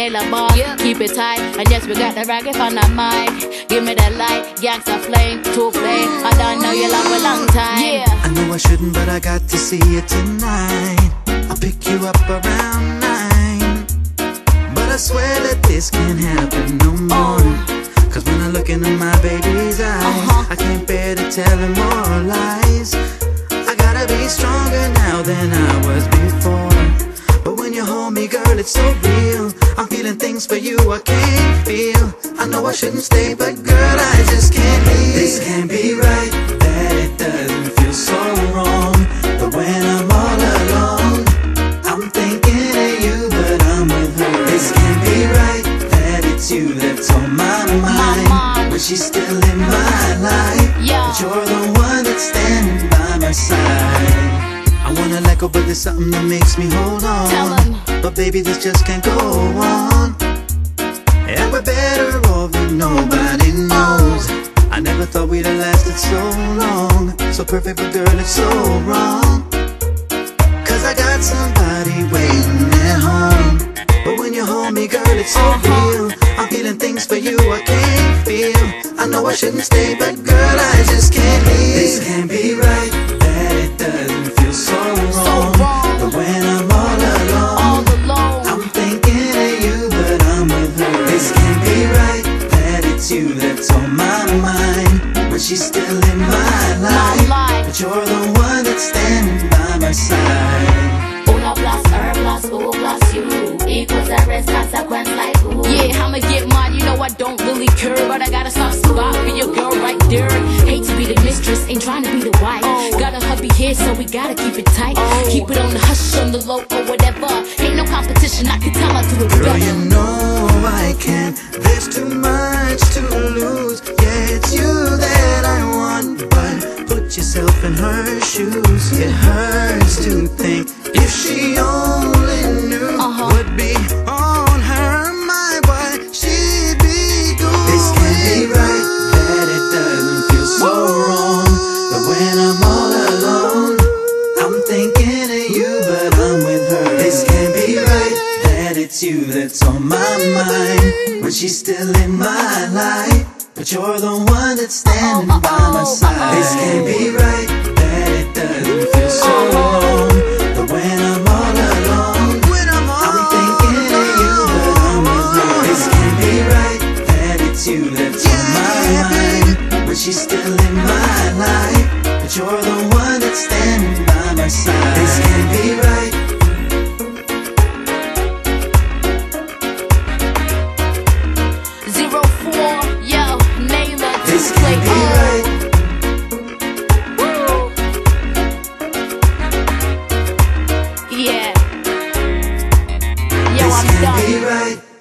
Nail a bar, keep it tight. And yes, we got the ragged on the mic. Give me that light, gangsta flame to play. I don't know you love a long time. I know I shouldn't, but I got to see you tonight. I'll pick you up around 9. But I swear that this can't happen no more. Cause when I look into my baby's eyes, I can't bear to tell her more lies. I gotta be stronger now than I was before. But when you hold me, girl, it's so real. I'm feeling things for you I can't feel. I know I shouldn't stay, but girl, I just can't leave. This can't be right, that it doesn't feel so wrong. But when I'm all alone, I'm thinking of you, but I'm with her. This can't be right, that it's you that's on my mind. But she's still in my life. But you're the one that's standing by my side. I wanna let go, but there's something that makes me hold on. But baby, this just can't go on. And we're better off if nobody knows. I never thought we'd have lasted so long. So perfect, but girl, it's so wrong. Cause I got somebody waiting at home. But when you hold me, girl, it's so real. I'm feeling things for you I can't feel. I know I shouldn't stay, but girl, I just can't leave. This can't be right, that it doesn't feel so wrong. But when I'm all alone, I'm thinking of you, but I'm with her. This can't be right, that it's you that's on my mind. But she's still in my life. But you're the one that's standing by my side. Una plus her plus O plus you equals the rest, consequence like who? Yeah, I'ma get mine, you know I don't really care. But I gotta stop spot for your girl right there. Hate to be the mistress, ain't trying to be the wife. Got a hubby here, so we gotta keep it tight. Keep it on the hush, on the low, or whatever. Ain't no competition, I can tell I do it better. Girl, you know I can't, there's too much to lose. Yeah, it's you that I want, but put yourself in her shoes. It hurts to think if she only knew would be on her mind, what she'd be doing. This can't be right, that it doesn't feel so wrong. But when I'm all alone, I'm thinking of you, but I'm with her. This can't be right, that it's you that's on my mind. When she's still in my life, but you're the one that's standing by my side. This can't be right, that it doesn't feel so wrong. But when I'm all alone, I'm thinking of you, but I'm with her. This can't be right, that it's you that's on my mind. But she's still in my life, but you're the one that's standing by my side. This can't be right. 04, yo, Naylor, This can't be right. Yeah. Yo, This I'm can't done. be right.